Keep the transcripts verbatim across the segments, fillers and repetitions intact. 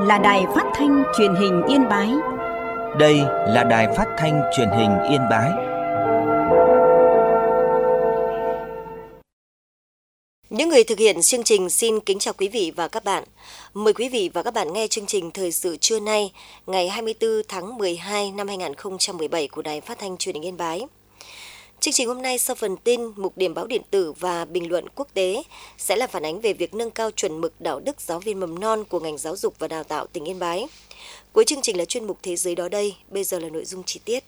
là đài phát thanh truyền hình Yên Bái. Đây là đài phát thanh truyền hình Yên Bái. Những người thực hiện chương trình xin kính chào quý vị và các bạn. Mời quý vị và các bạn nghe chương trình Thời sự trưa nay, ngày hai mươi tư tháng mười hai năm hai nghìn không trăm mười bảy của Đài Phát thanh Truyền hình Yên Bái. Chương trình hôm nay sau phần tin, mục điểm báo điện tử và bình luận quốc tế sẽ là phản ánh về việc nâng cao chuẩn mực đạo đức giáo viên mầm non của ngành giáo dục và đào tạo tỉnh Yên Bái. Cuối chương trình là chuyên mục Thế giới đó đây, bây giờ là nội dung chi tiết.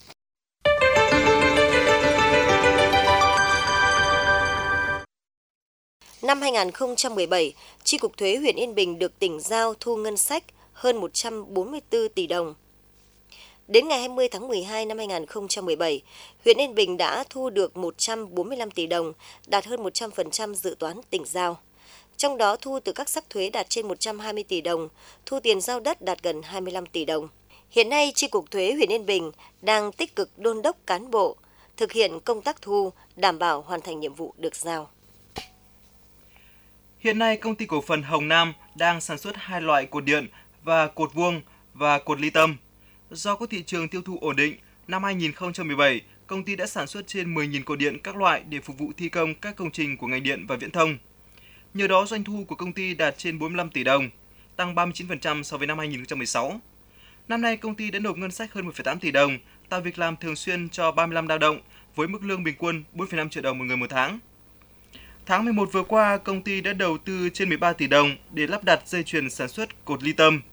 Năm hai nghìn không trăm mười bảy, Chi cục Thuế huyện Yên Bình được tỉnh giao thu ngân sách hơn một trăm bốn mươi tư tỷ đồng. Đến ngày hai mươi tháng mười hai năm hai nghìn không trăm mười bảy, huyện Yên Bình đã thu được một trăm bốn mươi lăm tỷ đồng, đạt hơn một trăm phần trăm dự toán tỉnh giao. Trong đó thu từ các sắc thuế đạt trên một trăm hai mươi tỷ đồng, thu tiền giao đất đạt gần hai mươi lăm tỷ đồng. Hiện nay, Chi cục Thuế huyện Yên Bình đang tích cực đôn đốc cán bộ thực hiện công tác thu, đảm bảo hoàn thành nhiệm vụ được giao. Hiện nay, công ty cổ phần Hồng Nam đang sản xuất hai loại cột điện và cột vuông và cột ly tâm. Do có thị trường tiêu thụ ổn định, năm hai nghìn không trăm mười bảy, công ty đã sản xuất trên mười nghìn cột điện các loại để phục vụ thi công các công trình của ngành điện và viễn thông. Nhờ đó, doanh thu của công ty đạt trên bốn mươi lăm tỷ đồng, tăng ba mươi chín phần trăm so với năm hai nghìn không trăm mười sáu. Năm nay, công ty đã nộp ngân sách hơn một phẩy tám tỷ đồng, tạo việc làm thường xuyên cho ba mươi lăm lao động với mức lương bình quân bốn phẩy năm triệu đồng một người một tháng. Tháng mười một vừa qua, công ty đã đầu tư trên mười ba tỷ đồng để lắp đặt dây chuyền sản xuất cột ly tâm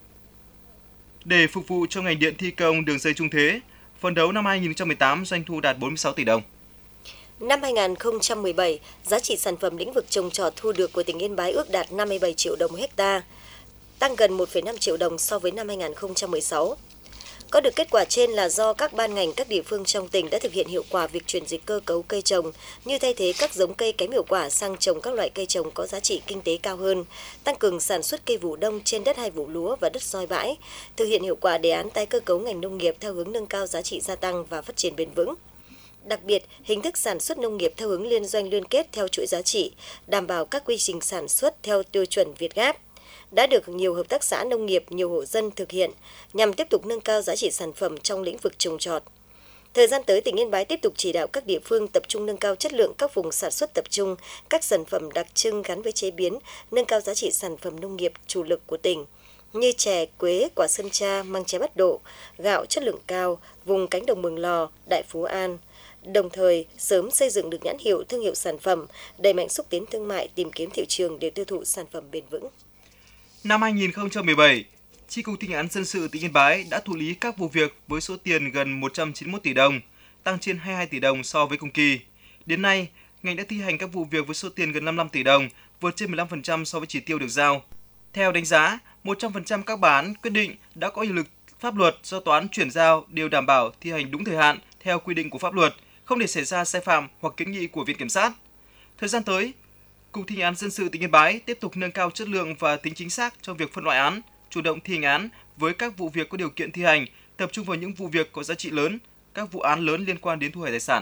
để phục vụ cho ngành điện thi công đường dây trung thế. Phấn đấu năm hai nghìn không trăm mười tám, doanh thu đạt bốn mươi sáu tỷ đồng. Năm hai nghìn không trăm mười bảy, giá trị sản phẩm lĩnh vực trồng trọt thu được của tỉnh Yên Bái ước đạt năm mươi bảy triệu đồng một hectare, tăng gần một phẩy năm triệu đồng so với năm hai nghìn không trăm mười sáu. Có được kết quả trên là do các ban ngành các địa phương trong tỉnh đã thực hiện hiệu quả việc chuyển dịch cơ cấu cây trồng như thay thế các giống cây kém hiệu quả sang trồng các loại cây trồng có giá trị kinh tế cao hơn, tăng cường sản xuất cây vụ đông trên đất hai vụ lúa và đất soi bãi, thực hiện hiệu quả đề án tái cơ cấu ngành nông nghiệp theo hướng nâng cao giá trị gia tăng và phát triển bền vững. Đặc biệt, hình thức sản xuất nông nghiệp theo hướng liên doanh liên kết theo chuỗi giá trị, đảm bảo các quy trình sản xuất theo tiêu chuẩn Việt Gáp, đã được nhiều hợp tác xã nông nghiệp, nhiều hộ dân thực hiện nhằm tiếp tục nâng cao giá trị sản phẩm trong lĩnh vực trồng trọt. Thời gian tới, tỉnh Yên Bái tiếp tục chỉ đạo các địa phương tập trung nâng cao chất lượng các vùng sản xuất tập trung, các sản phẩm đặc trưng gắn với chế biến, nâng cao giá trị sản phẩm nông nghiệp chủ lực của tỉnh như chè, quế, quả sơn tra, măng tre Bắt Độ, gạo chất lượng cao, vùng cánh đồng Mường Lò, Đại Phú An. Đồng thời, sớm xây dựng được nhãn hiệu, thương hiệu sản phẩm, đẩy mạnh xúc tiến thương mại, tìm kiếm thị trường để tiêu thụ sản phẩm bền vững. Năm hai nghìn không trăm mười bảy, Chi cục Thi hành án dân sự tỉnh Yên Bái đã thụ lý các vụ việc với số tiền gần một trăm chín mươi mốt tỷ đồng, tăng trên hai mươi hai tỷ đồng so với cùng kỳ. Đến nay, ngành đã thi hành các vụ việc với số tiền gần năm mươi lăm tỷ đồng, vượt trên mười lăm phần trăm so với chỉ tiêu được giao. Theo đánh giá, một trăm phần trăm các bản án quyết định đã có hiệu lực pháp luật do tòa án chuyển giao đều đảm bảo thi hành đúng thời hạn theo quy định của pháp luật, không để xảy ra sai phạm hoặc kiến nghị của Viện Kiểm sát. Thời gian tới, Cục Thi hành án dân sự tỉnh Yên Bái tiếp tục nâng cao chất lượng và tính chính xác trong việc phân loại án, chủ động thi hành án với các vụ việc có điều kiện thi hành, tập trung vào những vụ việc có giá trị lớn, các vụ án lớn liên quan đến thu hồi tài sản.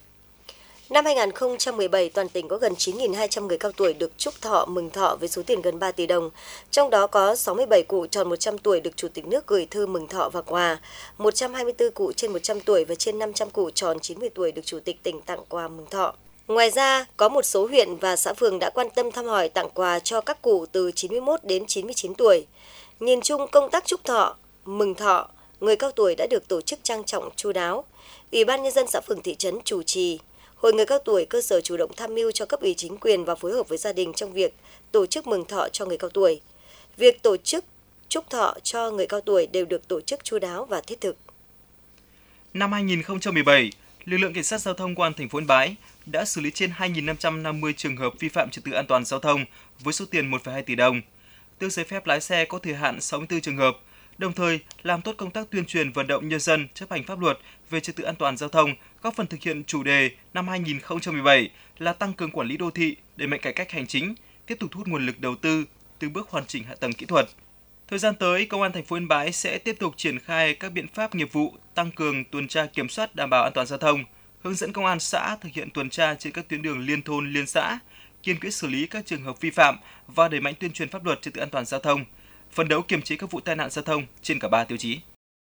Năm hai nghìn không trăm mười bảy, toàn tỉnh có gần chín nghìn hai trăm người cao tuổi được chúc thọ mừng thọ với số tiền gần ba tỷ đồng. Trong đó có sáu mươi bảy cụ tròn một trăm tuổi được Chủ tịch nước gửi thư mừng thọ và quà, một trăm hai mươi tư cụ trên một trăm tuổi và trên năm trăm cụ tròn chín mươi tuổi được Chủ tịch tỉnh tặng quà mừng thọ. Ngoài ra, có một số huyện và xã phường đã quan tâm thăm hỏi tặng quà cho các cụ từ chín mươi mốt đến chín mươi chín tuổi. Nhìn chung, công tác chúc thọ, mừng thọ, người cao tuổi đã được tổ chức trang trọng chu đáo. Ủy ban Nhân dân xã phường thị trấn chủ trì. Hội người cao tuổi cơ sở chủ động tham mưu cho cấp ủy chính quyền và phối hợp với gia đình trong việc tổ chức mừng thọ cho người cao tuổi. Việc tổ chức chúc thọ cho người cao tuổi đều được tổ chức chu đáo và thiết thực. Năm hai nghìn không trăm mười bảy, lực lượng cảnh sát giao thông công an thành phố Yên Bái đã xử lý trên hai nghìn năm trăm năm mươi trường hợp vi phạm trật tự an toàn giao thông với số tiền một phẩy hai tỷ đồng, tước giấy phép lái xe có thời hạn sáu mươi tư trường hợp, đồng thời làm tốt công tác tuyên truyền vận động nhân dân chấp hành pháp luật về trật tự an toàn giao thông, góp phần thực hiện chủ đề năm hai nghìn không trăm mười bảy là tăng cường quản lý đô thị, đẩy mạnh cải cách hành chính, tiếp tục thu hút nguồn lực đầu tư, từng bước hoàn chỉnh hạ tầng kỹ thuật. Thời gian tới, Công an thành phố Yên Bái sẽ tiếp tục triển khai các biện pháp nghiệp vụ, tăng cường tuần tra kiểm soát đảm bảo an toàn giao thông, hướng dẫn công an xã thực hiện tuần tra trên các tuyến đường liên thôn, liên xã, kiên quyết xử lý các trường hợp vi phạm và đẩy mạnh tuyên truyền pháp luật trật tự an toàn giao thông, phấn đấu kiềm chế các vụ tai nạn giao thông trên cả ba tiêu chí.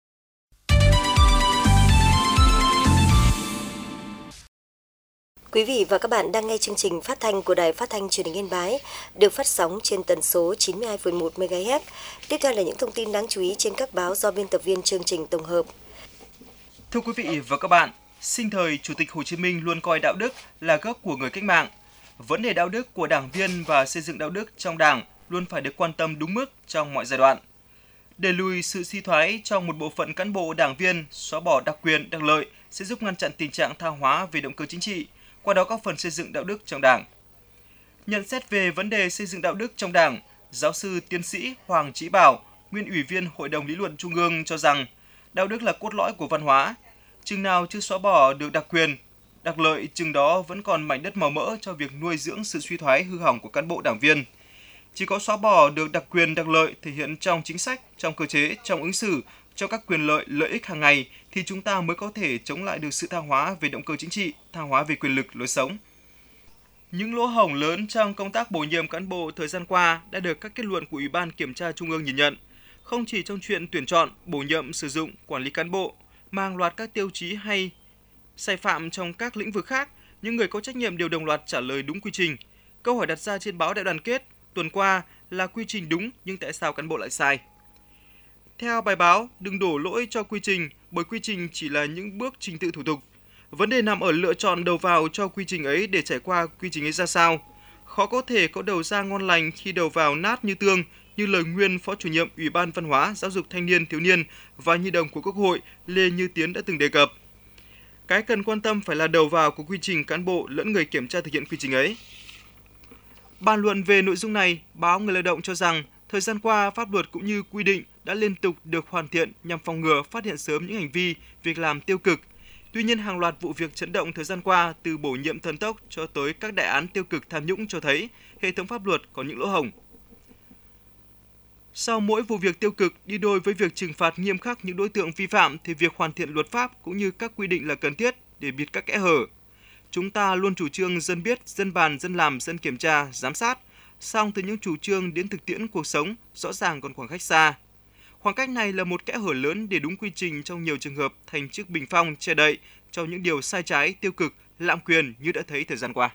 Quý vị và các bạn đang nghe chương trình phát thanh của Đài Phát thanh Truyền hình Yên Bái, được phát sóng trên tần số chín mươi hai phẩy một mê ga héc. Tiếp theo là những thông tin đáng chú ý trên các báo do biên tập viên chương trình tổng hợp. Thưa quý vị và các bạn, sinh thời Chủ tịch Hồ Chí Minh luôn coi đạo đức là gốc của người cách mạng. Vấn đề đạo đức của đảng viên và xây dựng đạo đức trong Đảng luôn phải được quan tâm đúng mức trong mọi giai đoạn. Đẩy lùi sự suy thoái trong một bộ phận cán bộ đảng viên, xóa bỏ đặc quyền, đặc lợi sẽ giúp ngăn chặn tình trạng tha hóa về động cơ chính trị, qua đó góp phần xây dựng đạo đức trong Đảng. Nhận xét về vấn đề xây dựng đạo đức trong Đảng, giáo sư tiến sĩ Hoàng Chí Bảo, nguyên ủy viên Hội đồng Lý luận Trung ương cho rằng đạo đức là cốt lõi của văn hóa. Chừng nào chưa xóa bỏ được đặc quyền, đặc lợi, chừng đó vẫn còn mảnh đất màu mỡ cho việc nuôi dưỡng sự suy thoái hư hỏng của cán bộ đảng viên. Chỉ có xóa bỏ được đặc quyền, đặc lợi thể hiện trong chính sách, trong cơ chế, trong ứng xử, trong các quyền lợi, lợi ích hàng ngày thì chúng ta mới có thể chống lại được sự tha hóa về động cơ chính trị, tha hóa về quyền lực, lối sống. Những lỗ hổng lớn trong công tác bổ nhiệm cán bộ thời gian qua đã được các kết luận của Ủy ban Kiểm tra Trung ương nhìn nhận. Không chỉ trong chuyện tuyển chọn, bổ nhiệm, sử dụng, quản lý cán bộ, mà hàng loạt các tiêu chí hay sai phạm trong các lĩnh vực khác, những người có trách nhiệm đều đồng loạt trả lời đúng quy trình. Câu hỏi đặt ra trên báo Đại đoàn kết tuần qua là quy trình đúng nhưng tại sao cán bộ lại sai? Theo bài báo, đừng đổ lỗi cho quy trình bởi quy trình chỉ là những bước trình tự thủ tục. Vấn đề nằm ở lựa chọn đầu vào cho quy trình ấy để trải qua quy trình ấy ra sao. Khó có thể có đầu ra ngon lành khi đầu vào nát như tương, như lời nguyên Phó Chủ nhiệm Ủy ban Văn hóa, Giáo dục Thanh niên, Thiếu niên và Nhi đồng của Quốc hội Lê Như Tiến đã từng đề cập. Cái cần quan tâm phải là đầu vào của quy trình cán bộ lẫn người kiểm tra thực hiện quy trình ấy. Bàn luận về nội dung này, báo Người Lao động cho rằng thời gian qua pháp luật cũng như quy định đã liên tục được hoàn thiện nhằm phòng ngừa, phát hiện sớm những hành vi, việc làm tiêu cực. Tuy nhiên, hàng loạt vụ việc chấn động thời gian qua từ bổ nhiệm thần tốc cho tới các đại án tiêu cực tham nhũng cho thấy hệ thống pháp luật có những lỗ hổng. Sau mỗi vụ việc tiêu cực đi đôi với việc trừng phạt nghiêm khắc những đối tượng vi phạm thì việc hoàn thiện luật pháp cũng như các quy định là cần thiết để bịt các kẽ hở. Chúng ta luôn chủ trương dân biết, dân bàn, dân làm, dân kiểm tra, giám sát. Song từ những chủ trương đến thực tiễn cuộc sống rõ ràng còn khoảng cách xa. Khoảng cách này là một kẽ hở lớn để đúng quy trình trong nhiều trường hợp thành chiếc bình phong che đậy cho những điều sai trái, tiêu cực, lạm quyền như đã thấy thời gian qua.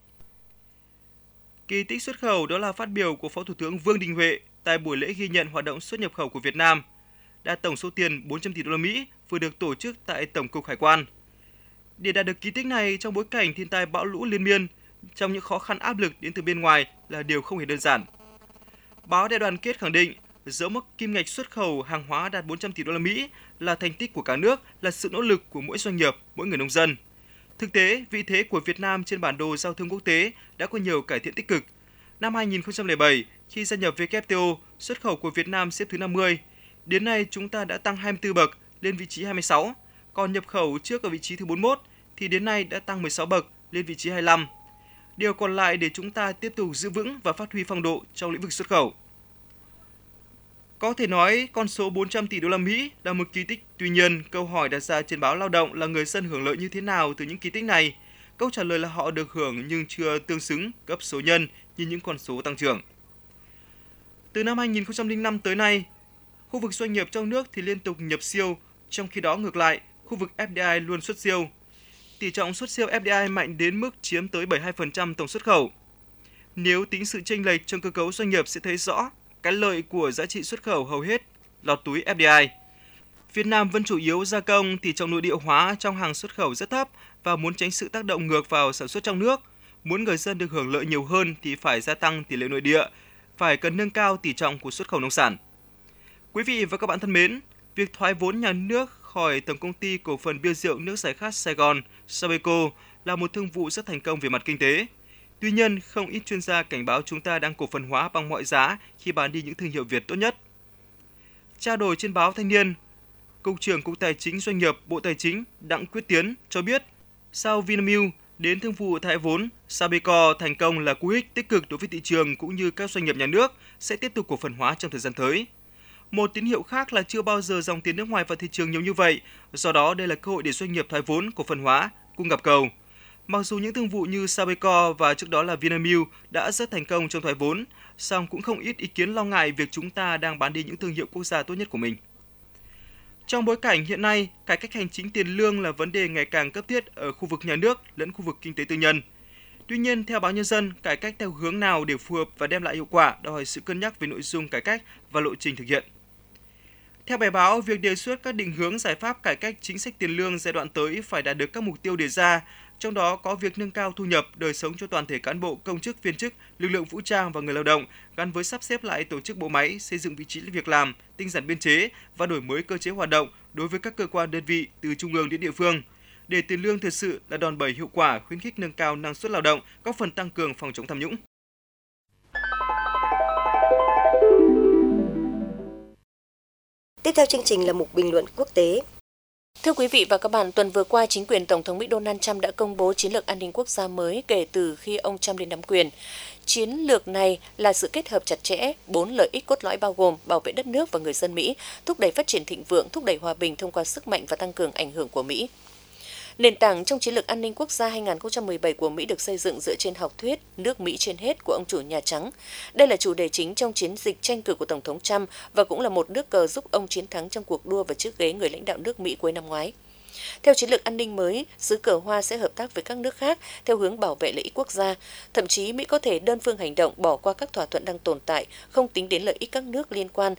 Kỳ tích xuất khẩu đó là phát biểu của Phó Thủ tướng Vương Đình Huệ tại buổi lễ ghi nhận hoạt động xuất nhập khẩu của Việt Nam. Đạt tổng số tiền bốn trăm tỷ đô la Mỹ vừa được tổ chức tại Tổng cục Hải quan. Để đạt được kỳ tích này trong bối cảnh thiên tai bão lũ liên miên, trong những khó khăn áp lực đến từ bên ngoài là điều không hề đơn giản. Báo Đại đoàn kết khẳng định, dẫu mức kim ngạch xuất khẩu hàng hóa đạt bốn trăm tỷ đô la Mỹ là thành tích của cả nước, là sự nỗ lực của mỗi doanh nghiệp, mỗi người nông dân. Thực tế, vị thế của Việt Nam trên bản đồ giao thương quốc tế đã có nhiều cải thiện tích cực. Năm hai nghìn không trăm lẻ bảy, khi gia nhập vê kép tê o, xuất khẩu của Việt Nam xếp thứ năm mươi. Đến nay, chúng ta đã tăng hai mươi tư bậc lên vị trí hai mươi sáu, còn nhập khẩu trước ở vị trí thứ bốn mươi mốt thì đến nay đã tăng mười sáu bậc lên vị trí hai mươi lăm. Điều còn lại để chúng ta tiếp tục giữ vững và phát huy phong độ trong lĩnh vực xuất khẩu. Có thể nói con số bốn trăm tỷ đô la Mỹ là một kỳ tích, tuy nhiên câu hỏi đặt ra trên báo Lao động là người dân hưởng lợi như thế nào từ những kỳ tích này? Câu trả lời là họ được hưởng nhưng chưa tương xứng cấp số nhân như những con số tăng trưởng. Từ năm hai nghìn không trăm lẻ năm tới nay, khu vực doanh nghiệp trong nước thì liên tục nhập siêu, trong khi đó ngược lại, khu vực ép đê i luôn xuất siêu. Tỷ trọng xuất siêu ép đê i mạnh đến mức chiếm tới bảy mươi hai phần trăm tổng xuất khẩu. Nếu tính sự chênh lệch trong cơ cấu doanh nghiệp sẽ thấy rõ cái lợi của giá trị xuất khẩu hầu hết lọt túi ép đê i. Việt Nam vẫn chủ yếu gia công, tỷ trọng nội địa hóa trong hàng xuất khẩu rất thấp và muốn tránh sự tác động ngược vào sản xuất trong nước. Muốn người dân được hưởng lợi nhiều hơn thì phải gia tăng tỷ lệ nội địa, phải cần nâng cao tỷ trọng của xuất khẩu nông sản. Quý vị và các bạn thân mến, việc thoái vốn nhà nước khỏi Tổng công ty cổ phần bia rượu nước giải khát Sài Gòn Sabeco là một thương vụ rất thành công về mặt kinh tế. Tuy nhiên, không ít chuyên gia cảnh báo chúng ta đang cổ phần hóa bằng mọi giá khi bán đi những thương hiệu Việt tốt nhất. Trao đổi trên báo Thanh niên, Cục trưởng Cục Tài chính Doanh nghiệp Bộ Tài chính Đặng Quyết Tiến cho biết, sau Vinamilk đến thương vụ thoái vốn, Sabeco thành công là cú hích tích cực đối với thị trường cũng như các doanh nghiệp nhà nước sẽ tiếp tục cổ phần hóa trong thời gian tới. Một tín hiệu khác là chưa bao giờ dòng tiền nước ngoài vào thị trường nhiều như vậy, do đó đây là cơ hội để doanh nghiệp thoái vốn, cổ phần hóa, cung gặp cầu. Mặc dù những thương vụ như Sabeco và trước đó là Vinamilk đã rất thành công trong thoái vốn, song cũng không ít ý kiến lo ngại việc chúng ta đang bán đi những thương hiệu quốc gia tốt nhất của mình. Trong bối cảnh hiện nay, cải cách hành chính tiền lương là vấn đề ngày càng cấp thiết ở khu vực nhà nước lẫn khu vực kinh tế tư nhân. Tuy nhiên, theo báo Nhân dân, cải cách theo hướng nào để phù hợp và đem lại hiệu quả đòi hỏi sự cân nhắc về nội dung cải cách và lộ trình thực hiện. Theo bài báo, việc đề xuất các định hướng giải pháp cải cách chính sách tiền lương giai đoạn tới phải đạt được các mục tiêu đề ra, trong đó có việc nâng cao thu nhập, đời sống cho toàn thể cán bộ, công chức, viên chức, lực lượng vũ trang và người lao động, gắn với sắp xếp lại tổ chức bộ máy, xây dựng vị trí việc làm, tinh giản biên chế và đổi mới cơ chế hoạt động đối với các cơ quan đơn vị từ trung ương đến địa phương, để tiền lương thực sự là đòn bẩy hiệu quả, khuyến khích nâng cao năng suất lao động, góp phần tăng cường phòng chống tham nhũng. Tiếp theo chương trình là mục bình luận quốc tế. Thưa quý vị và các bạn, tuần vừa qua, chính quyền Tổng thống Mỹ Donald Trump đã công bố chiến lược an ninh quốc gia mới kể từ khi ông Trump lên nắm quyền. Chiến lược này là sự kết hợp chặt chẽ, bốn lợi ích cốt lõi bao gồm bảo vệ đất nước và người dân Mỹ, thúc đẩy phát triển thịnh vượng, thúc đẩy hòa bình thông qua sức mạnh và tăng cường ảnh hưởng của Mỹ. Nền tảng trong chiến lược an ninh quốc gia hai không một bảy của Mỹ được xây dựng dựa trên học thuyết nước Mỹ trên hết của ông chủ Nhà Trắng. Đây là chủ đề chính trong chiến dịch tranh cử của Tổng thống Trump và cũng là một nước cờ giúp ông chiến thắng trong cuộc đua vào chiếc ghế người lãnh đạo nước Mỹ cuối năm ngoái. Theo chiến lược an ninh mới, xứ cờ hoa sẽ hợp tác với các nước khác theo hướng bảo vệ lợi ích quốc gia. Thậm chí Mỹ có thể đơn phương hành động bỏ qua các thỏa thuận đang tồn tại, không tính đến lợi ích các nước liên quan.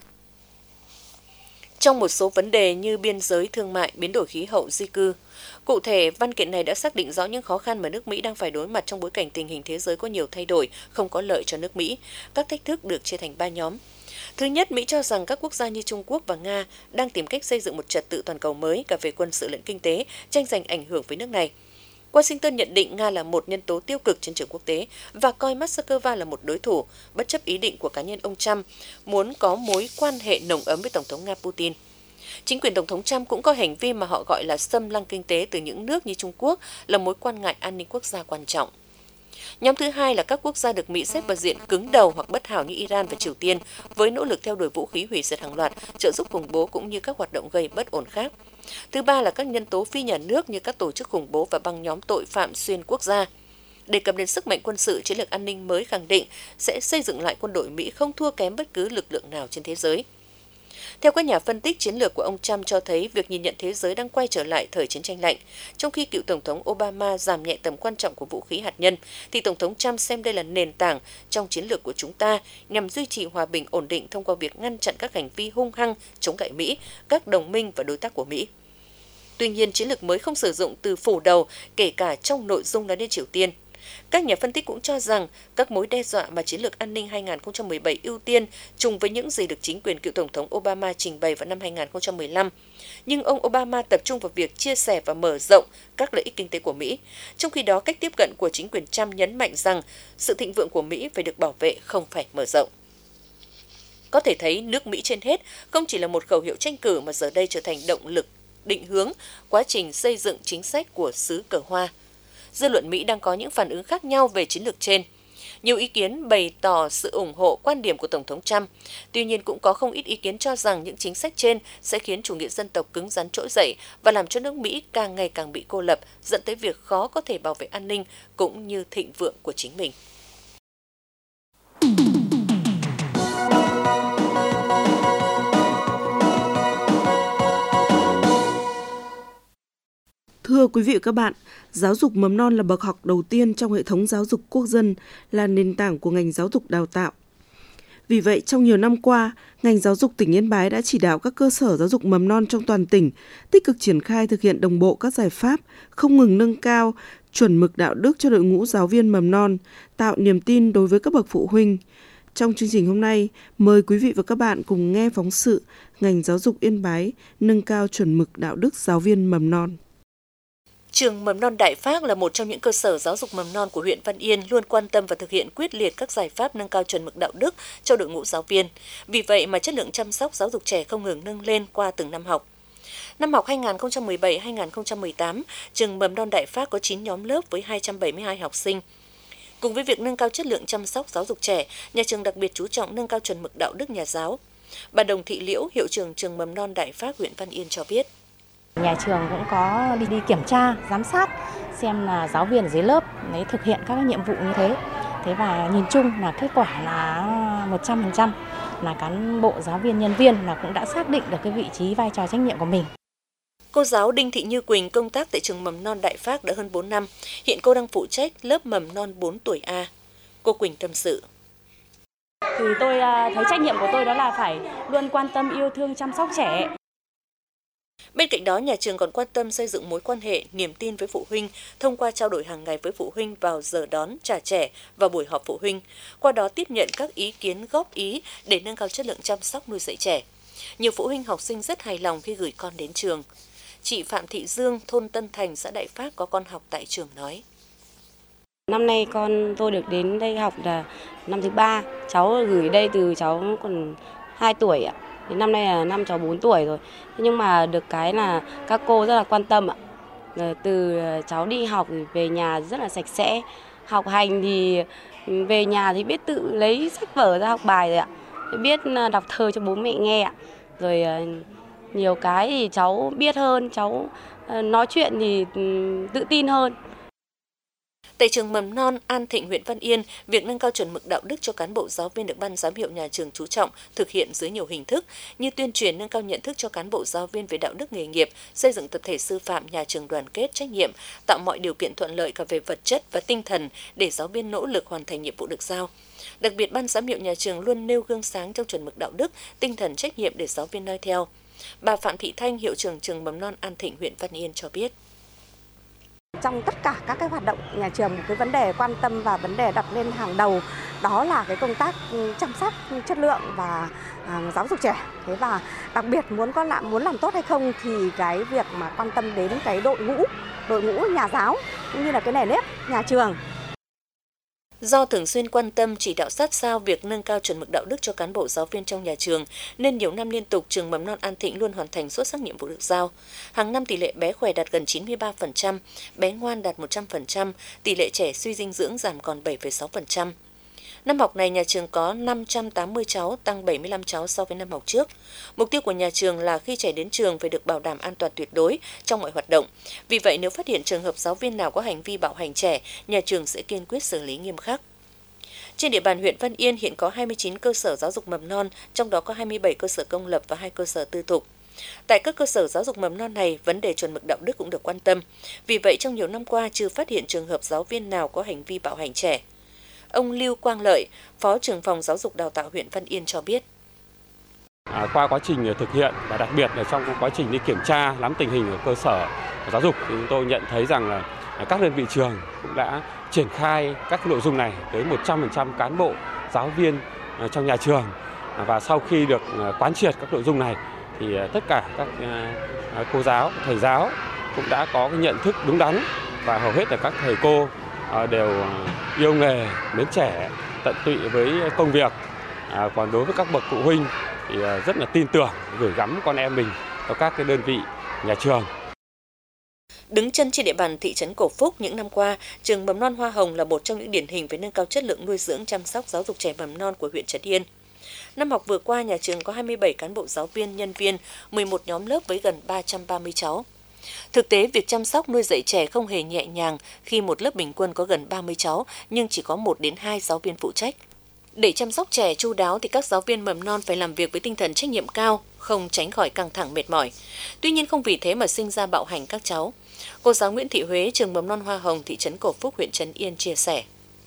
Trong một số vấn đề như biên giới thương mại, biến đổi khí hậu, di cư. Cụ thể, văn kiện này đã xác định rõ những khó khăn mà nước Mỹ đang phải đối mặt trong bối cảnh tình hình thế giới có nhiều thay đổi, không có lợi cho nước Mỹ. Các thách thức được chia thành ba nhóm. Thứ nhất, Mỹ cho rằng các quốc gia như Trung Quốc và Nga đang tìm cách xây dựng một trật tự toàn cầu mới cả về quân sự lẫn kinh tế, tranh giành ảnh hưởng với nước này. Washington nhận định Nga là một nhân tố tiêu cực trên trường quốc tế và coi Moscow là một đối thủ, bất chấp ý định của cá nhân ông Trump muốn có mối quan hệ nồng ấm với Tổng thống Nga Putin. Chính quyền Tổng thống Trump cũng coi hành vi mà họ gọi là xâm lăng kinh tế từ những nước như Trung Quốc là mối quan ngại an ninh quốc gia quan trọng. Nhóm thứ hai là các quốc gia được Mỹ xếp vào diện cứng đầu hoặc bất hảo như Iran và Triều Tiên, với nỗ lực theo đuổi vũ khí hủy diệt hàng loạt, trợ giúp khủng bố cũng như các hoạt động gây bất ổn khác. Thứ ba là các nhân tố phi nhà nước như các tổ chức khủng bố và băng nhóm tội phạm xuyên quốc gia. Đề cập đến sức mạnh quân sự, chiến lược an ninh mới khẳng định sẽ xây dựng lại quân đội Mỹ không thua kém bất cứ lực lượng nào trên thế giới. Theo các nhà phân tích, chiến lược của ông Trump cho thấy việc nhìn nhận thế giới đang quay trở lại thời chiến tranh lạnh. Trong khi cựu Tổng thống Obama giảm nhẹ tầm quan trọng của vũ khí hạt nhân, thì Tổng thống Trump xem đây là nền tảng trong chiến lược của chúng ta nhằm duy trì hòa bình ổn định thông qua việc ngăn chặn các hành vi hung hăng chống lại Mỹ, các đồng minh và đối tác của Mỹ. Tuy nhiên, chiến lược mới không sử dụng từ phủ đầu, kể cả trong nội dung nói đến Triều Tiên. Các nhà phân tích cũng cho rằng các mối đe dọa mà chiến lược an ninh hai không một bảy ưu tiên trùng với những gì được chính quyền cựu Tổng thống Obama trình bày vào năm hai không một lăm. Nhưng ông Obama tập trung vào việc chia sẻ và mở rộng các lợi ích kinh tế của Mỹ. Trong khi đó, cách tiếp cận của chính quyền Trump nhấn mạnh rằng sự thịnh vượng của Mỹ phải được bảo vệ, không phải mở rộng. Có thể thấy nước Mỹ trên hết không chỉ là một khẩu hiệu tranh cử mà giờ đây trở thành động lực, định hướng, quá trình xây dựng chính sách của xứ cờ hoa. Dư luận Mỹ đang có những phản ứng khác nhau về chiến lược trên. Nhiều ý kiến bày tỏ sự ủng hộ quan điểm của Tổng thống Trump. Tuy nhiên cũng có không ít ý kiến cho rằng những chính sách trên sẽ khiến chủ nghĩa dân tộc cứng rắn trỗi dậy và làm cho nước Mỹ càng ngày càng bị cô lập, dẫn tới việc khó có thể bảo vệ an ninh cũng như thịnh vượng của chính mình. Thưa quý vị và các bạn, giáo dục mầm non là bậc học đầu tiên trong hệ thống giáo dục quốc dân, là nền tảng của ngành giáo dục đào tạo. Vì vậy, trong nhiều năm qua, ngành giáo dục tỉnh Yên Bái đã chỉ đạo các cơ sở giáo dục mầm non trong toàn tỉnh tích cực triển khai thực hiện đồng bộ các giải pháp, không ngừng nâng cao chuẩn mực đạo đức cho đội ngũ giáo viên mầm non, tạo niềm tin đối với các bậc phụ huynh. Trong chương trình hôm nay, mời quý vị và các bạn cùng nghe phóng sự ngành giáo dục Yên Bái nâng cao chuẩn mực đạo đức giáo viên mầm non. Trường Mầm non Đại Phác là một trong những cơ sở giáo dục mầm non của huyện Văn Yên luôn quan tâm và thực hiện quyết liệt các giải pháp nâng cao chuẩn mực đạo đức cho đội ngũ giáo viên. Vì vậy mà chất lượng chăm sóc giáo dục trẻ không ngừng nâng lên qua từng năm học. Năm học hai không một bảy hai không một tám, trường Mầm non Đại Phác có chín nhóm lớp với hai trăm bảy mươi hai học sinh. Cùng với việc nâng cao chất lượng chăm sóc giáo dục trẻ, nhà trường đặc biệt chú trọng nâng cao chuẩn mực đạo đức nhà giáo. Bà Đồng Thị Liễu, hiệu trưởng trường Mầm non Đại Phác huyện Văn Yên cho biết. Nhà trường cũng có đi, đi kiểm tra, giám sát xem là giáo viên ở dưới lớp đấy thực hiện các nhiệm vụ như thế. Thế và nhìn chung là kết quả là một trăm phần trăm là cán bộ, giáo viên, nhân viên là cũng đã xác định được cái vị trí, vai trò, trách nhiệm của mình. Cô giáo Đinh Thị Như Quỳnh công tác tại trường mầm non Đại Phác đã hơn bốn năm. Hiện cô đang phụ trách lớp mầm non bốn tuổi A. Cô Quỳnh tâm sự. Thì tôi thấy trách nhiệm của tôi đó là phải luôn quan tâm, yêu thương, chăm sóc trẻ. Bên cạnh đó, nhà trường còn quan tâm xây dựng mối quan hệ, niềm tin với phụ huynh thông qua trao đổi hàng ngày với phụ huynh vào giờ đón trả trẻ và buổi họp phụ huynh. Qua đó tiếp nhận các ý kiến, góp ý để nâng cao chất lượng chăm sóc nuôi dạy trẻ. Nhiều phụ huynh học sinh rất hài lòng khi gửi con đến trường. Chị Phạm Thị Dương, thôn Tân Thành, xã Đại Phác có con học tại trường nói. Năm nay con tôi được đến đây học là năm thứ ba. Cháu gửi đây từ cháu còn hai tuổi ạ. Đến năm nay là năm cháu bốn tuổi rồi. Nhưng mà được cái là các cô rất là quan tâm ạ. Từ cháu đi học thì về nhà rất là sạch sẽ. Học hành thì về nhà thì biết tự lấy sách vở ra học bài rồi ạ. Biết đọc thơ cho bố mẹ nghe ạ. Rồi nhiều cái thì cháu biết hơn, cháu nói chuyện thì tự tin hơn. Tại trường mầm non An Thịnh, huyện Văn Yên, việc nâng cao chuẩn mực đạo đức cho cán bộ giáo viên được ban giám hiệu nhà trường chú trọng thực hiện dưới nhiều hình thức như tuyên truyền nâng cao nhận thức cho cán bộ giáo viên về đạo đức nghề nghiệp, xây dựng tập thể sư phạm nhà trường đoàn kết trách nhiệm, tạo mọi điều kiện thuận lợi cả về vật chất và tinh thần để giáo viên nỗ lực hoàn thành nhiệm vụ được giao. Đặc biệt, ban giám hiệu nhà trường luôn nêu gương sáng trong chuẩn mực đạo đức, tinh thần trách nhiệm để giáo viên noi theo. Bà Phạm Thị Thanh, hiệu trưởng trường mầm non An Thịnh, huyện Văn Yên cho biết. Trong tất cả các cái hoạt động nhà trường, một cái vấn đề quan tâm và vấn đề đặt lên hàng đầu đó là cái công tác chăm sóc chất lượng và à, giáo dục trẻ. Thế và đặc biệt muốn có làm muốn làm tốt hay không thì cái việc mà quan tâm đến cái đội ngũ đội ngũ nhà giáo cũng như là cái nề nếp nhà trường. Do thường xuyên quan tâm chỉ đạo sát sao việc nâng cao chuẩn mực đạo đức cho cán bộ giáo viên trong nhà trường, nên nhiều năm liên tục trường mầm non An Thịnh luôn hoàn thành xuất sắc nhiệm vụ được giao. Hàng năm tỷ lệ bé khỏe đạt gần chín mươi ba phần trăm, bé ngoan đạt một trăm phần trăm, tỷ lệ trẻ suy dinh dưỡng giảm còn bảy phẩy sáu phần trăm. Năm học này, nhà trường có năm trăm tám mươi cháu, tăng bảy mươi lăm cháu so với năm học trước. Mục tiêu của nhà trường là khi trẻ đến trường phải được bảo đảm an toàn tuyệt đối trong mọi hoạt động. Vì vậy, nếu phát hiện trường hợp giáo viên nào có hành vi bạo hành trẻ, nhà trường sẽ kiên quyết xử lý nghiêm khắc. Trên địa bàn huyện Văn Yên hiện có hai mươi chín cơ sở giáo dục mầm non, trong đó có hai mươi bảy cơ sở công lập và hai cơ sở tư thục. Tại các cơ sở giáo dục mầm non này, vấn đề chuẩn mực đạo đức cũng được quan tâm. Vì vậy, trong nhiều năm qua chưa phát hiện trường hợp giáo viên nào có hành vi bạo hành trẻ. Ông Lưu Quang Lợi, Phó trưởng phòng giáo dục đào tạo huyện Văn Yên cho biết. À, qua quá trình thực hiện và đặc biệt là trong quá trình đi kiểm tra, nắm tình hình ở cơ sở giáo dục thì chúng tôi nhận thấy rằng là các đơn vị trường cũng đã triển khai các nội dung này tới một trăm phần trăm cán bộ, giáo viên trong nhà trường. Và sau khi được quán triệt các nội dung này thì tất cả các cô giáo, thầy giáo cũng đã có cái nhận thức đúng đắn và hầu hết là các thầy cô đều yêu nghề, mến trẻ, tận tụy với công việc. À, còn đối với các bậc phụ huynh thì rất là tin tưởng gửi gắm con em mình vào các cái đơn vị nhà trường. Đứng chân trên địa bàn thị trấn Cổ Phúc những năm qua, trường mầm non Hoa Hồng là một trong những điển hình về nâng cao chất lượng nuôi dưỡng chăm sóc giáo dục trẻ mầm non của huyện Trấn Yên. Năm học vừa qua, nhà trường có hai mươi bảy cán bộ giáo viên, nhân viên, mười một nhóm lớp với gần ba trăm ba mươi cháu. Thực tế, việc chăm sóc nuôi dạy trẻ không hề nhẹ nhàng khi một lớp bình quân có gần ba mươi cháu, nhưng chỉ có một đến hai giáo viên phụ trách. Để chăm sóc trẻ chu đáo thì các giáo viên mầm non phải làm việc với tinh thần trách nhiệm cao, không tránh khỏi căng thẳng mệt mỏi. Tuy nhiên không vì thế mà sinh ra bạo hành các cháu. Cô giáo Nguyễn Thị Huế, trường mầm non Hoa Hồng, thị trấn Cổ Phúc, huyện Trấn Yên chia sẻ.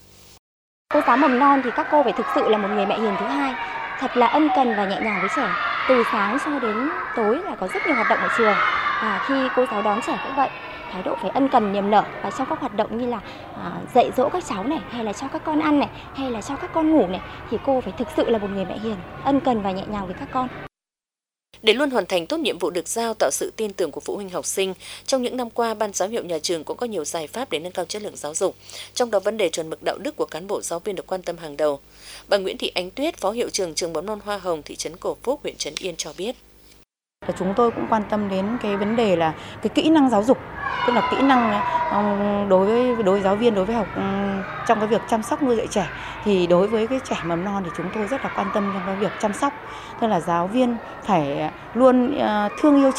Cô giáo mầm non thì các cô phải thực sự là một người mẹ hiền thứ hai, thật là ân cần và nhẹ nhàng với trẻ. Từ sáng cho đến tối là có rất nhiều hoạt động ở trường. Và khi cô giáo đón trẻ cũng vậy, thái độ phải ân cần niềm nở, và trong các hoạt động như là à, dạy dỗ các cháu này, hay là cho các con ăn này, hay là cho các con ngủ này, thì cô phải thực sự là một người mẹ hiền, ân cần và nhẹ nhàng với các con. Để luôn hoàn thành tốt nhiệm vụ được giao, tạo sự tin tưởng của phụ huynh học sinh, trong những năm qua, ban giám hiệu nhà trường cũng có nhiều giải pháp để nâng cao chất lượng giáo dục. Trong đó, vấn đề chuẩn mực đạo đức của cán bộ giáo viên được quan tâm hàng đầu. Bà Nguyễn Thị Ánh Tuyết, Phó hiệu trưởng trường mầm non Hoa Hồng, thị trấn Cổ Phúc, huyện Trấn Yên cho biết. Chúng tôi cũng quan tâm đến cái vấn đề là cái kỹ năng giáo dục, tức là kỹ năng đối với đối với giáo viên, đối với học trong cái việc chăm sóc nuôi dạy trẻ. Thì đối với cái trẻ mầm non thì chúng tôi rất là quan tâm trong cái việc chăm sóc, tức là giáo viên phải luôn thương yêu trẻ,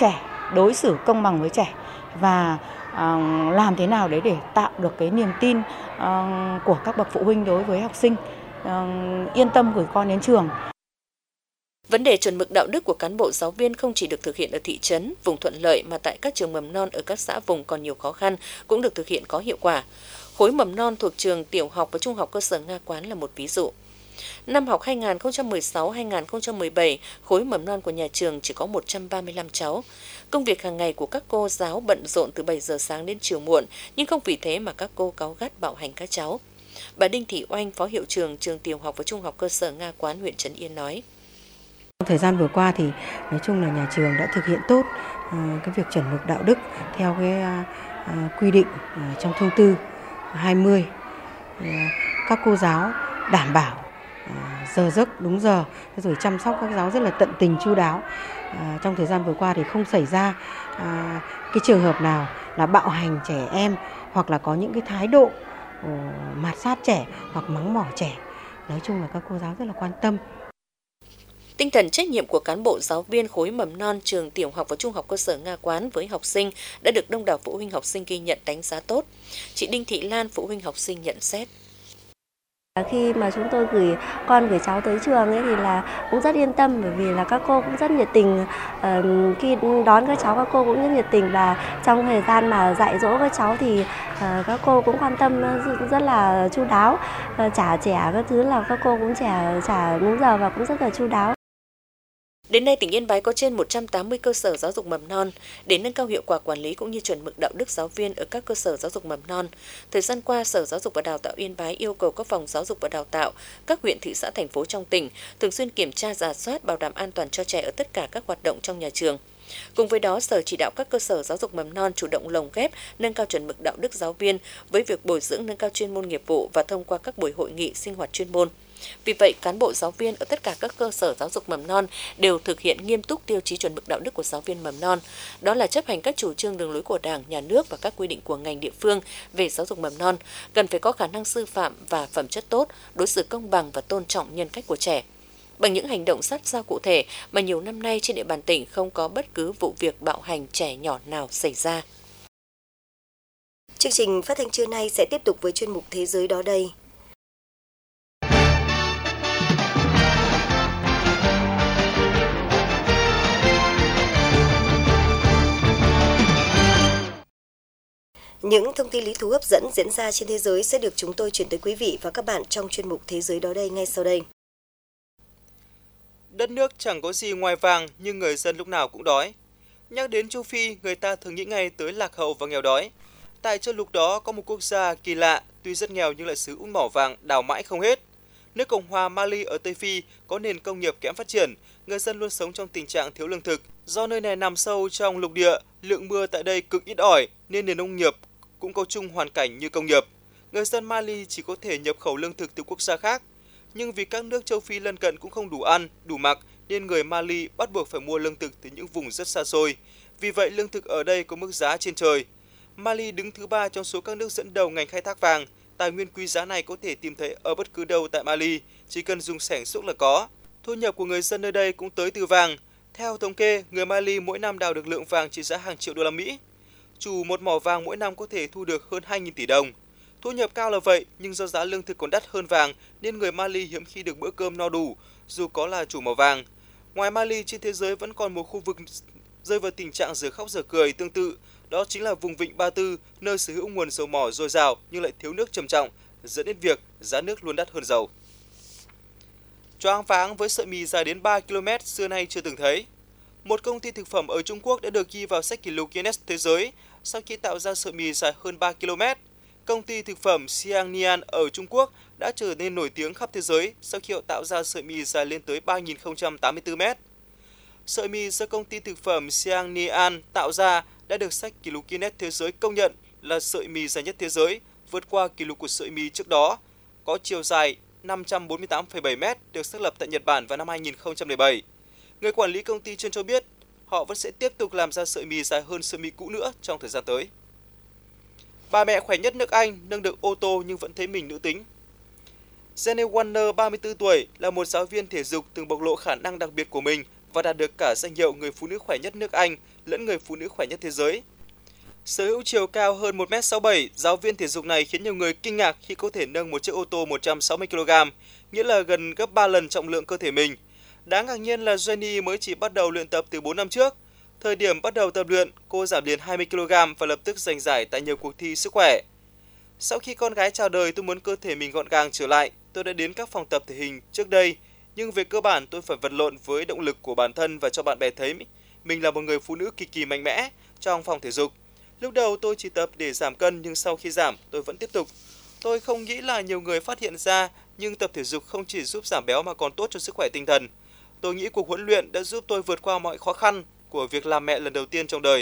đối xử công bằng với trẻ và uh, làm thế nào đấy để tạo được cái niềm tin uh, của các bậc phụ huynh đối với học sinh, uh, yên tâm gửi con đến trường. Vấn đề chuẩn mực đạo đức của cán bộ giáo viên không chỉ được thực hiện ở thị trấn, vùng thuận lợi mà tại các trường mầm non ở các xã vùng còn nhiều khó khăn cũng được thực hiện có hiệu quả. Khối mầm non thuộc trường tiểu học và trung học cơ sở Nga Quán là một ví dụ. Năm học hai nghìn không trăm mười sáu hai nghìn không trăm mười bảy, khối mầm non của nhà trường chỉ có một trăm ba mươi lăm cháu. Công việc hàng ngày của các cô giáo bận rộn từ bảy giờ sáng đến chiều muộn, nhưng không vì thế mà các cô cáu gắt bạo hành các cháu. Bà Đinh Thị Oanh, Phó Hiệu trưởng trường tiểu học và trung học cơ sở Nga Quán, huyện Trấn Yên nói. Thời gian vừa qua thì nói chung là nhà trường đã thực hiện tốt uh, cái việc chuẩn mực đạo đức theo cái uh, quy định uh, trong thông tư hai mươi. Uh, các cô giáo đảm bảo uh, giờ giấc đúng giờ, rồi chăm sóc các giáo rất là tận tình chu đáo. Uh, trong thời gian vừa qua thì không xảy ra uh, cái trường hợp nào là bạo hành trẻ em hoặc là có những cái thái độ uh, mạt sát trẻ hoặc mắng mỏ trẻ. Nói chung là các cô giáo rất là quan tâm. Tinh thần trách nhiệm của cán bộ giáo viên khối mầm non trường tiểu học và trung học cơ sở Nga Quán với học sinh đã được đông đảo phụ huynh học sinh ghi nhận đánh giá tốt. Chị Đinh Thị Lan, phụ huynh học sinh nhận xét. Khi mà chúng tôi gửi con gửi cháu tới trường ấy thì là cũng rất yên tâm, bởi vì là các cô cũng rất nhiệt tình. Khi đón các cháu các cô cũng rất nhiệt tình, và trong thời gian mà dạy dỗ các cháu thì các cô cũng quan tâm rất là chu đáo, trả trẻ các thứ là các cô cũng trả trả đúng giờ và cũng rất là chu đáo. Đến nay, tỉnh Yên Bái có trên một trăm tám mươi cơ sở giáo dục mầm non. Để nâng cao hiệu quả quản lý cũng như chuẩn mực đạo đức giáo viên ở các cơ sở giáo dục mầm non, thời gian qua, Sở Giáo dục và Đào tạo Yên Bái yêu cầu các phòng giáo dục và đào tạo, các huyện, thị xã, thành phố trong tỉnh thường xuyên kiểm tra, rà soát, bảo đảm an toàn cho trẻ ở tất cả các hoạt động trong nhà trường. Cùng với đó, Sở chỉ đạo các cơ sở giáo dục mầm non chủ động lồng ghép, nâng cao chuẩn mực đạo đức giáo viên với việc bồi dưỡng nâng cao chuyên môn nghiệp vụ và thông qua các buổi hội nghị, sinh hoạt chuyên môn. Vì vậy, cán bộ giáo viên ở tất cả các cơ sở giáo dục mầm non đều thực hiện nghiêm túc tiêu chí chuẩn mực đạo đức của giáo viên mầm non. Đó là chấp hành các chủ trương đường lối của Đảng, Nhà nước và các quy định của ngành địa phương về giáo dục mầm non, cần phải có khả năng sư phạm và phẩm chất tốt, đối xử công bằng và tôn trọng nhân cách của trẻ. Bằng những hành động sát sao cụ thể mà nhiều năm nay trên địa bàn tỉnh không có bất cứ vụ việc bạo hành trẻ nhỏ nào xảy ra. Chương trình phát thanh trưa nay sẽ tiếp tục với chuyên mục Thế giới đó đây. Những thông tin lý thú hấp dẫn diễn ra trên thế giới sẽ được chúng tôi chuyển tới quý vị và các bạn trong chuyên mục Thế giới đó đây ngay sau đây. Đất nước chẳng có gì ngoài vàng nhưng người dân lúc nào cũng đói. Nhắc đến châu Phi, người ta thường nghĩ ngay tới lạc hậu và nghèo đói. Tại châu lục đó có một quốc gia kỳ lạ, tuy rất nghèo nhưng lại xứ út mỏ vàng đào mãi không hết. Nước Cộng hòa Mali ở Tây Phi có nền công nghiệp kém phát triển, người dân luôn sống trong tình trạng thiếu lương thực. Do nơi này nằm sâu trong lục địa, lượng mưa tại đây cực ít ỏi nên nền nông nghiệp cũng có chung hoàn cảnh như công nghiệp. Người dân Mali chỉ có thể nhập khẩu lương thực từ quốc gia khác. Nhưng vì các nước châu Phi lân cận cũng không đủ ăn, đủ mặc nên người Mali bắt buộc phải mua lương thực từ những vùng rất xa xôi. Vì vậy lương thực ở đây có mức giá trên trời. Mali đứng thứ ba trong số các nước dẫn đầu ngành khai thác vàng. Tài nguyên quý giá này có thể tìm thấy ở bất cứ đâu tại Mali, chỉ cần dùng xẻng xúc là có. Thu nhập của người dân nơi đây cũng tới từ vàng. Theo thống kê, người Mali mỗi năm đào được lượng vàng trị giá hàng triệu đô la Mỹ. Chủ một mỏ vàng mỗi năm có thể thu được hơn hai nghìn tỷ đồng. Thu nhập cao là vậy, nhưng do giá lương thực còn đắt hơn vàng nên người Mali hiếm khi được bữa cơm no đủ, dù có là chủ mỏ vàng. Ngoài Mali, trên thế giới vẫn còn một khu vực rơi vào tình trạng giờ khóc giờ cười tương tự, đó chính là vùng vịnh Ba Tư, nơi sở hữu nguồn dầu mỏ dồi dào nhưng lại thiếu nước trầm trọng, dẫn đến việc giá nước luôn đắt hơn dầu. Choáng váng với sợi mì dài đến ba ki lô mét xưa nay chưa từng thấy. Một công ty thực phẩm ở Trung Quốc đã được ghi vào sách kỷ lục Guinness Thế giới sau khi tạo ra sợi mì dài hơn ba ki lô mét. Công ty thực phẩm Xiangnian ở Trung Quốc đã trở nên nổi tiếng khắp thế giới sau khi họ tạo ra sợi mì dài lên tới ba nghìn không trăm tám mươi tư mét. Sợi mì do công ty thực phẩm Xiangnian tạo ra đã được sách kỷ lục Guinness Thế giới công nhận là sợi mì dài nhất thế giới, vượt qua kỷ lục của sợi mì trước đó, có chiều dài năm trăm bốn mươi tám phẩy bảy mét, được xác lập tại Nhật Bản vào năm hai nghìn không trăm lẻ bảy. Người quản lý công ty trên cho biết họ vẫn sẽ tiếp tục làm ra sợi mì dài hơn sợi mì cũ nữa trong thời gian tới. Bà mẹ khỏe nhất nước Anh nâng được ô tô nhưng vẫn thấy mình nữ tính. Jenny Warner, ba mươi tư tuổi, là một giáo viên thể dục từng bộc lộ khả năng đặc biệt của mình và đạt được cả danh hiệu người phụ nữ khỏe nhất nước Anh lẫn người phụ nữ khỏe nhất thế giới. Sở hữu chiều cao hơn một mét sáu mươi bảy, giáo viên thể dục này khiến nhiều người kinh ngạc khi có thể nâng một chiếc ô tô một trăm sáu mươi ki lô gam, nghĩa là gần gấp ba lần trọng lượng cơ thể mình. Đáng ngạc nhiên là Jenny mới chỉ bắt đầu luyện tập từ bốn năm trước. Thời điểm bắt đầu tập luyện, cô giảm liền hai mươi ki lô gam và lập tức giành giải tại nhiều cuộc thi sức khỏe. Sau khi con gái chào đời, tôi muốn cơ thể mình gọn gàng trở lại. Tôi đã đến các phòng tập thể hình trước đây, nhưng về cơ bản tôi phải vật lộn với động lực của bản thân và cho bạn bè thấy mình là một người phụ nữ cực kỳ mạnh mẽ trong phòng thể dục. Lúc đầu tôi chỉ tập để giảm cân, nhưng sau khi giảm, tôi vẫn tiếp tục. Tôi không nghĩ là nhiều người phát hiện ra, nhưng tập thể dục không chỉ giúp giảm béo mà còn tốt cho sức khỏe tinh thần. Tôi nghĩ cuộc huấn luyện đã giúp tôi vượt qua mọi khó khăn của việc làm mẹ lần đầu tiên trong đời.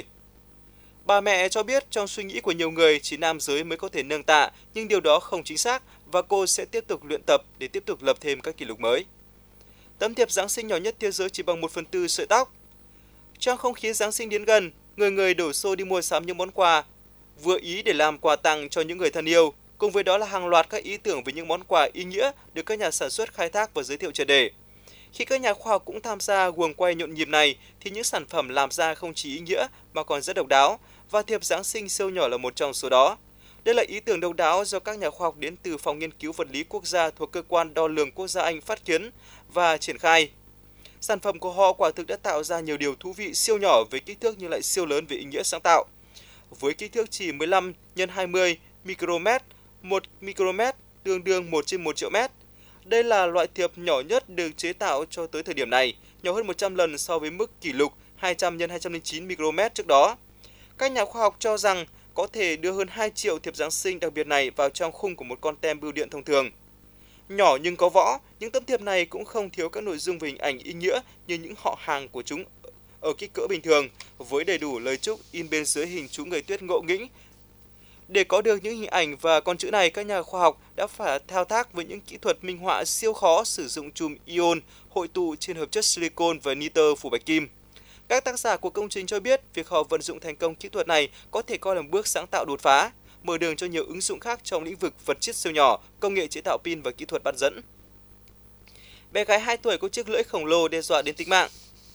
Bà mẹ cho biết trong suy nghĩ của nhiều người chỉ nam giới mới có thể nâng tạ, nhưng điều đó không chính xác và cô sẽ tiếp tục luyện tập để tiếp tục lập thêm các kỷ lục mới. Tấm thiệp Giáng sinh nhỏ nhất thế giới chỉ bằng một phần tư sợi tóc. Trong không khí Giáng sinh đến gần, người người đổ xô đi mua sắm những món quà vừa ý để làm quà tặng cho những người thân yêu. Cùng với đó là hàng loạt các ý tưởng về những món quà ý nghĩa được các nhà sản xuất khai thác và giới thiệu triệt để. Khi các nhà khoa học cũng tham gia guồng quay nhộn nhịp này, thì những sản phẩm làm ra không chỉ ý nghĩa mà còn rất độc đáo, và thiệp Giáng sinh siêu nhỏ là một trong số đó. Đây là ý tưởng độc đáo do các nhà khoa học đến từ Phòng Nghiên cứu Vật lý Quốc gia thuộc Cơ quan Đo lường Quốc gia Anh phát kiến và triển khai. Sản phẩm của họ quả thực đã tạo ra nhiều điều thú vị siêu nhỏ với kích thước nhưng lại siêu lớn về ý nghĩa sáng tạo. Với kích thước chỉ mười lăm nhân hai mươi micromet, một micromet tương đương một trên một triệu mét. Đây là loại thiệp nhỏ nhất được chế tạo cho tới thời điểm này, nhỏ hơn một trăm lần so với mức kỷ lục hai trăm nhân hai trăm lẻ chín micromet trước đó. Các nhà khoa học cho rằng có thể đưa hơn hai triệu thiệp Giáng sinh đặc biệt này vào trong khung của một con tem bưu điện thông thường. Nhỏ nhưng có võ, những tấm thiệp này cũng không thiếu các nội dung về hình ảnh ý nghĩa như những họ hàng của chúng ở kích cỡ bình thường, với đầy đủ lời chúc in bên dưới hình chú người tuyết ngộ nghĩnh. Để có được những hình ảnh và con chữ này, các nhà khoa học đã phải thao tác với những kỹ thuật minh họa siêu khó sử dụng chùm ion hội tụ trên hợp chất silicon và nitơ phủ bạch kim. Các tác giả của công trình cho biết việc họ vận dụng thành công kỹ thuật này có thể coi là một bước sáng tạo đột phá, mở đường cho nhiều ứng dụng khác trong lĩnh vực vật chất siêu nhỏ, công nghệ chế tạo pin và kỹ thuật bán dẫn. Bé gái hai tuổi có chiếc lưỡi khổng lồ đe dọa đến tính mạng.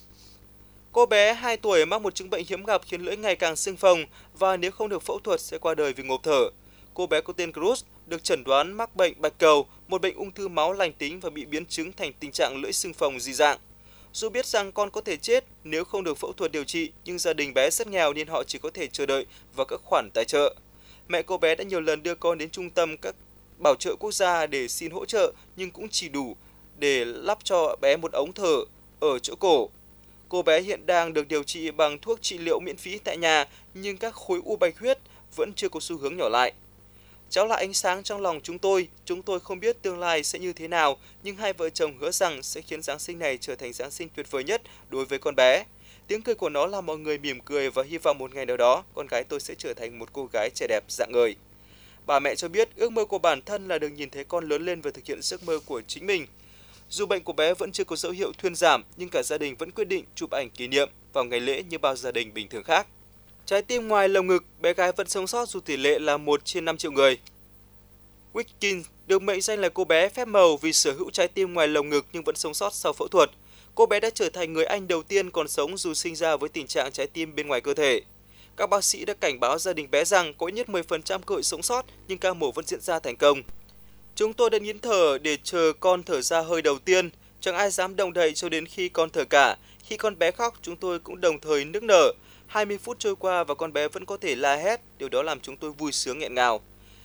Cô bé hai tuổi mắc một chứng bệnh hiếm gặp khiến lưỡi ngày càng sưng phồng và nếu không được phẫu thuật sẽ qua đời vì ngộp thở. Cô bé có tên Cruz được chẩn đoán mắc bệnh bạch cầu, một bệnh ung thư máu lành tính và bị biến chứng thành tình trạng lưỡi sưng phồng dị dạng. Dù biết rằng con có thể chết nếu không được phẫu thuật điều trị, nhưng gia đình bé rất nghèo nên họ chỉ có thể chờ đợi vào các khoản tài trợ. Mẹ cô bé đã nhiều lần đưa con đến trung tâm các bảo trợ quốc gia để xin hỗ trợ, nhưng cũng chỉ đủ để lắp cho bé một ống thở ở chỗ cổ. Cô bé hiện đang được điều trị bằng thuốc trị liệu miễn phí tại nhà, nhưng các khối u bạch huyết vẫn chưa có xu hướng nhỏ lại. Cháu là ánh sáng trong lòng chúng tôi, chúng tôi không biết tương lai sẽ như thế nào, nhưng hai vợ chồng hứa rằng sẽ khiến Giáng sinh này trở thành Giáng sinh tuyệt vời nhất đối với con bé. Tiếng cười của nó làm mọi người mỉm cười và hy vọng một ngày nào đó, con gái tôi sẽ trở thành một cô gái trẻ đẹp rạng ngời. Bà mẹ cho biết ước mơ của bản thân là được nhìn thấy con lớn lên và thực hiện giấc mơ của chính mình. Dù bệnh của bé vẫn chưa có dấu hiệu thuyên giảm, nhưng cả gia đình vẫn quyết định chụp ảnh kỷ niệm vào ngày lễ như bao gia đình bình thường khác. Trái tim ngoài lồng ngực, bé gái vẫn sống sót dù tỷ lệ là một trên năm triệu người. Witkins được mệnh danh là cô bé phép màu vì sở hữu trái tim ngoài lồng ngực nhưng vẫn sống sót sau phẫu thuật. Cô bé đã trở thành người Anh đầu tiên còn sống dù sinh ra với tình trạng trái tim bên ngoài cơ thể. Các bác sĩ đã cảnh báo gia đình bé rằng có ít nhất mười phần trăm cơ hội sống sót, nhưng ca mổ vẫn diễn ra thành công. Chúng tôi đã nín thở để chờ con thở ra hơi đầu tiên. Chẳng ai dám động đậy cho đến khi con thở cả. Khi con bé khóc, chúng tôi cũng đồng thời nức nở. hai mươi phút trôi qua và con bé vẫn có thể la hét. Điều đó làm chúng tôi vui sướng nghẹn ngào.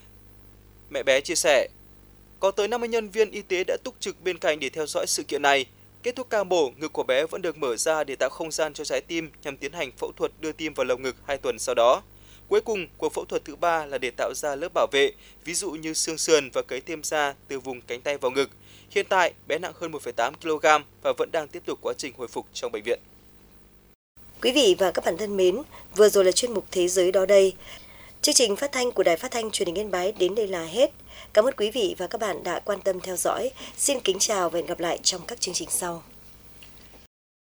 Mẹ bé chia sẻ, có tới năm mươi nhân viên y tế đã túc trực bên cạnh để theo dõi sự kiện này. Kết thúc ca mổ, ngực của bé vẫn được mở ra để tạo không gian cho trái tim nhằm tiến hành phẫu thuật đưa tim vào lồng ngực hai tuần sau đó. Cuối cùng, cuộc phẫu thuật thứ ba là để tạo ra lớp bảo vệ, ví dụ như xương sườn và cấy thêm da từ vùng cánh tay vào ngực. Hiện tại, bé nặng hơn một phẩy tám ki lô gam và vẫn đang tiếp tục quá trình hồi phục trong bệnh viện. Quý vị và các bạn thân mến, vừa rồi là chuyên mục Thế giới đó đây. Chương trình phát thanh của Đài Phát thanh Truyền hình Yên Bái đến đây là hết. Cảm ơn quý vị và các bạn đã quan tâm theo dõi. Xin kính chào và hẹn gặp lại trong các chương trình sau.